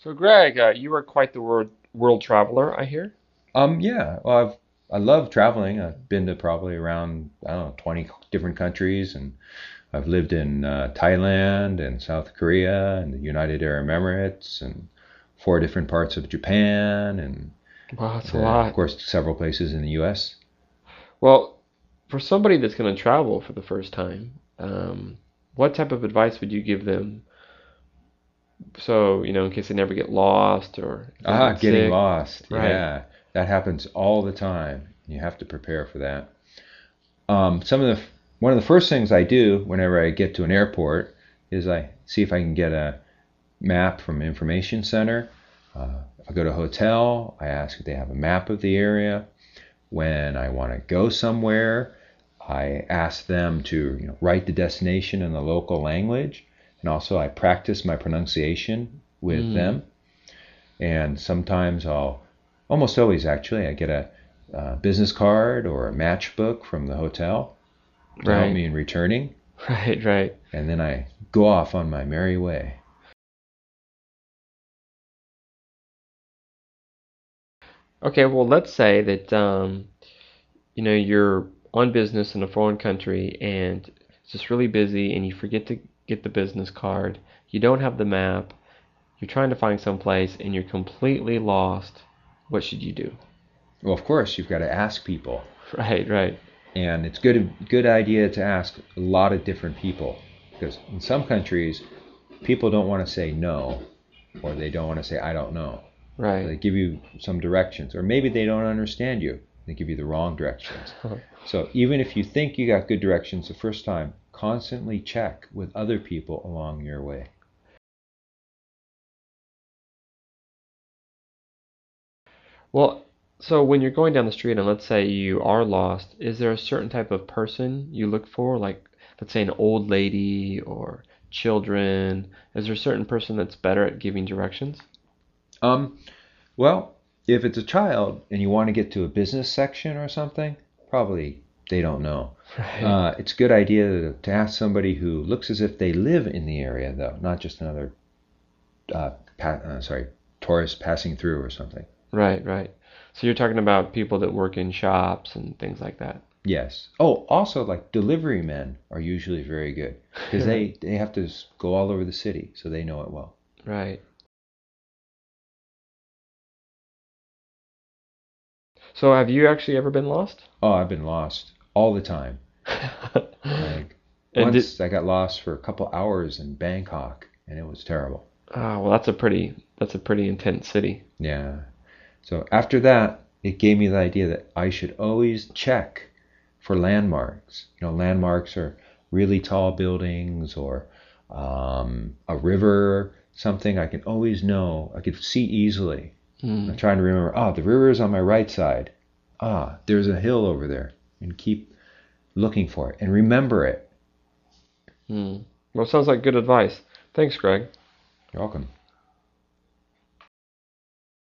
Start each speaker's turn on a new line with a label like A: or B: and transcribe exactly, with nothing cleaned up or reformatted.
A: So, Greg, uh, you are quite the world world traveler, I hear.
B: Um, yeah, well, I've I love traveling. I've been to probably around I don't know twenty different countries, and I've lived in uh, Thailand and South Korea and the United Arab Emirates and four different parts of Japan and
A: Wow, that's a
B: uh, of
A: lot.
B: course several places in the U S.
A: Well, for somebody that's going to travel for the first time, um, what type of advice would you give them? So, you know, in case they never get lost or if they
B: Ah,
A: get
B: getting
A: sick.
B: lost.
A: Right.
B: Yeah, that happens all the time. You have to prepare for that. Um, some of the one of the first things I do whenever I get to an airport is I see if I can get a map from information center. Uh, I go to a hotel. I ask if they have a map of the area. When I want to go somewhere, I ask them to you know, write the destination in the local language, and also I practice my pronunciation with
A: Mm,
B: them. And sometimes I'll, almost always actually, I get a, uh business card or a matchbook from the hotel to help
A: right.
B: me in returning,
A: Right, right.
B: and then I go off on my merry way.
A: Okay, well, let's say that um, you know, you're on business in a foreign country and it's just really busy and you forget to get the business card. You don't have the map. You're trying to find some place and you're completely lost. What should you do?
B: Well, of course, you've got to ask people.
A: Right, right,
B: And it's good good idea to ask a lot of different people because in some countries people don't want to say no or they don't want to say I don't know. So
A: right.
B: they give you some directions or maybe they don't understand you. They give you the wrong directions. So even if you think you got good directions the first time, constantly check with other people along your way.
A: Well, so when you're going down the street and let's say you are lost, is there a certain type of person you look for? Like, let's say an old lady or children. Is there a certain person that's better at giving directions?
B: Um well, if it's a child and you want to get to a business section or something, probably they don't know.
A: Right.
B: Uh, it's a good idea to, to ask somebody who looks as if they live in the area, though, not just another uh, pa- uh, sorry tourist passing through or something.
A: Right, right. So you're talking about people that work in shops and things like that.
B: Yes. Oh, also like delivery men are usually very good because
A: Right,
B: they they have to go all over the city, so they know it well.
A: right. So have you actually ever been lost?
B: Oh, I've been lost all the time. Like
A: And did
B: once I got lost for a couple hours in Bangkok, and it was terrible.
A: ah, well, that's a pretty that's a pretty intense city.
B: Yeah. So after that, it gave me the idea that I should always check for landmarks. You know, landmarks are really tall buildings or um, a river, something I can always know. I could see easily. I'm
A: Hmm.
B: trying to remember, ah, the river is on my right side. Ah, there's a hill over there. And keep looking for it and remember it.
A: Hmm. Well, sounds like good advice. Thanks, Greg.
B: You're welcome.